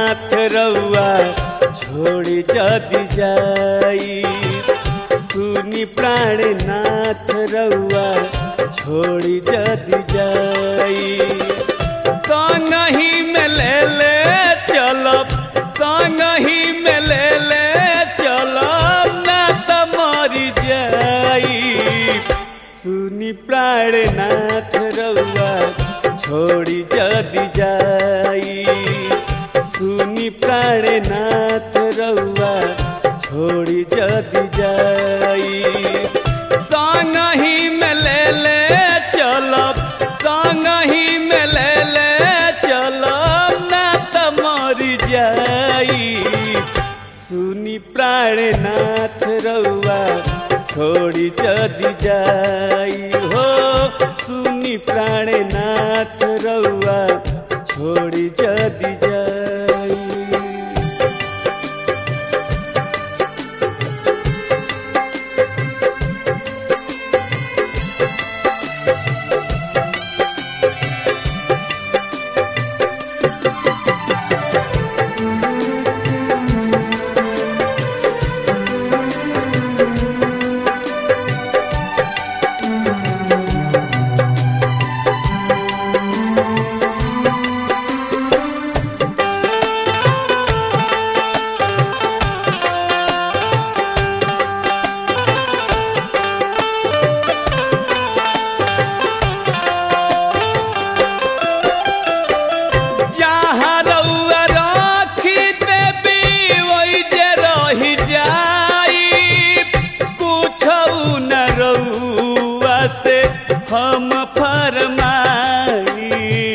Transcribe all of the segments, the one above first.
नाथ रउआ छोड़ी जदि जाई। सुनी प्राणनाथ रउआ छोड़ी जदि जाई। संगही में ले चलब, संगही में ले चलब ना त मरी जाई। सुनी प्राणनाथ रउआ छोड़ी जदि जाई। सुनी प्राणनाथ रउआ छोड़ी जदि जाई। संगही में ले चलब, संगही में ले चलब ना त मरी जाई। सुनी प्राणनाथ रउआ छोड़ी जदि जाई हो। सुनी प्राणनाथ रउआ छोड़ी जदि जाई। हम फरमाई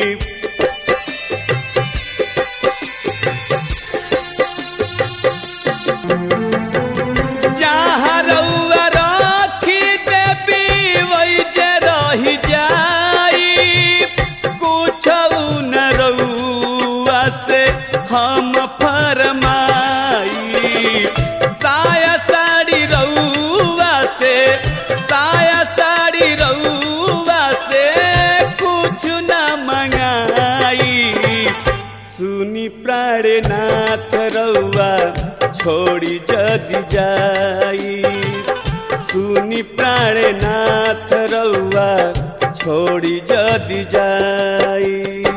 जहाँ रउआ रखी देवी वही जे रही जाई। कुछ न रउआ से हम फरमाई। साया साड़ी रउआ से, साया साड़ी रउआ से कुछ न मंगाई। सुनी प्राणनाथ रउआ छोड़ी जदि जाई। सुनी प्राणनाथ रउआ छोड़ी जदि जाई।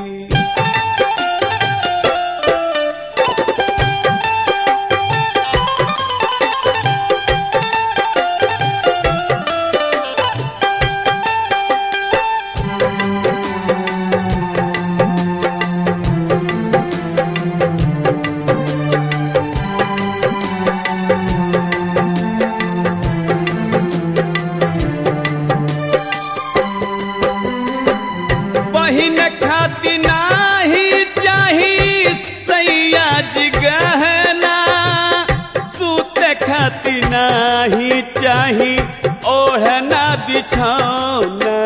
बहिन खाती नाही चाही सैया जी गहना। सूत खाती नाही चाही ओढ़ना बिछौना।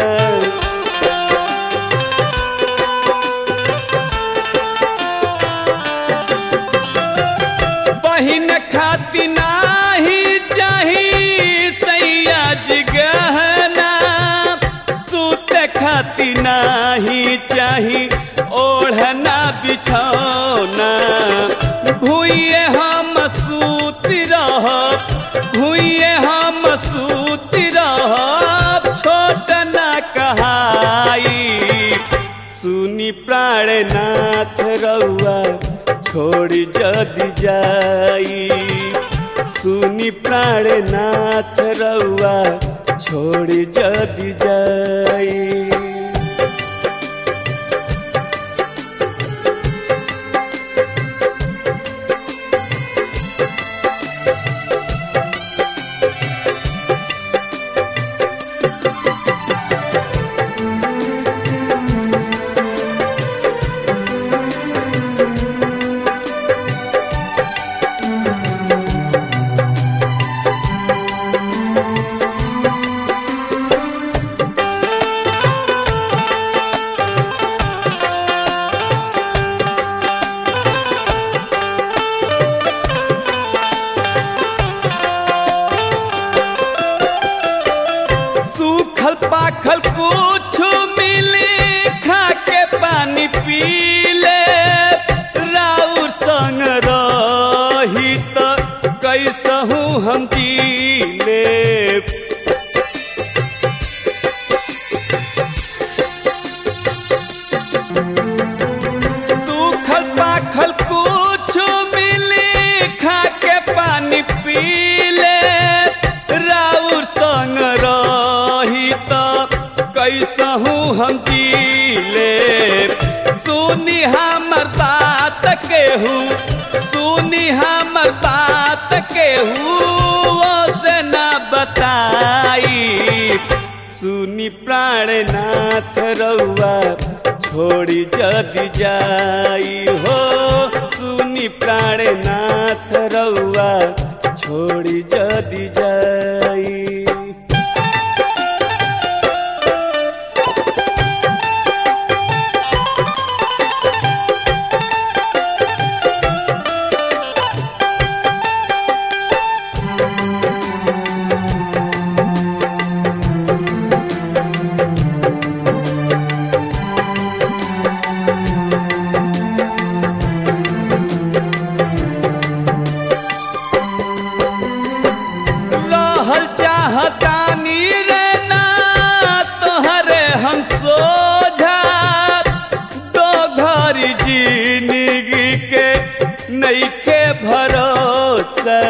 बहिन खाती नाही चाही सैया जी गहना। सूत खाती नाही चाही ओढ़ना बिछौना। भूये हम सूती रहब, भूये हम सूती रहब छोट न कहाई। सुनी प्राणनाथ रउआ छोड़ी जदि जाई। सुनी प्राणनाथ रउआ छोड़ी जदि जाई। हम जीले। सूखल पाखल कुछ मिली खा के पानी पी ले, राउर संग रही तो कैसहू हम जीले। सुनी हमर बात केहू, सुनी हमर बात केहू से ना बताई। सुनी प्राणनाथ रउआ छोड़ी जदि जाई हो, सुनी प्राणनाथ रउआ छोड़ी जदि जाई। रहल चाहतानी रे ना तोहरे हम सोझा, दो घरी जिंदगी के नइखे भरोसा।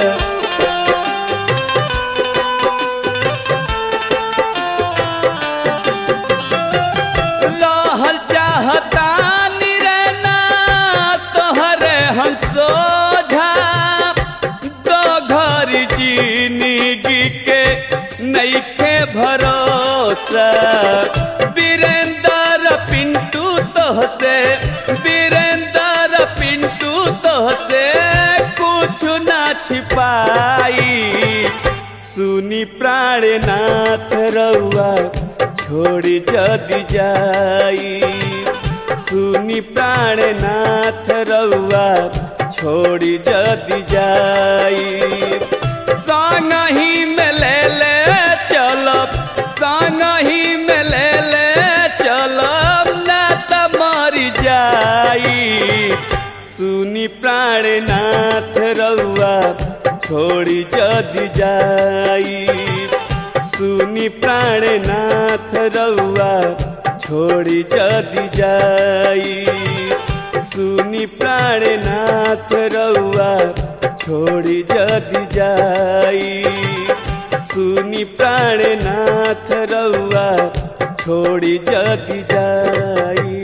रहल चाहतानी रे ना तोहरे हम सोझा, दो घरी जिंदगी के नइखे भरोसा। वीरेंद्र पिंटू तोहसे, वीरेंद्र पिंटू तोहसे कुछ ना छिपाई। सुनी प्राणनाथ रउआ छोड़ी जदि जाई। सुनी प्राणनाथ रउआ छोड़ी जदि जाई। संगही में ले ले चलब, संगही में ले ले चलब ना त मर जाई। सुनी प्राणनाथ रउआ छोड़ी जदि जाई। सुनी प्राणनाथ रउआ छोड़ी जदि जाई। सुनी प्राणनाथ रउआ छोड़ी जदि जाई। सुनी प्राणनाथ रउआ छोड़ी जदि जाई।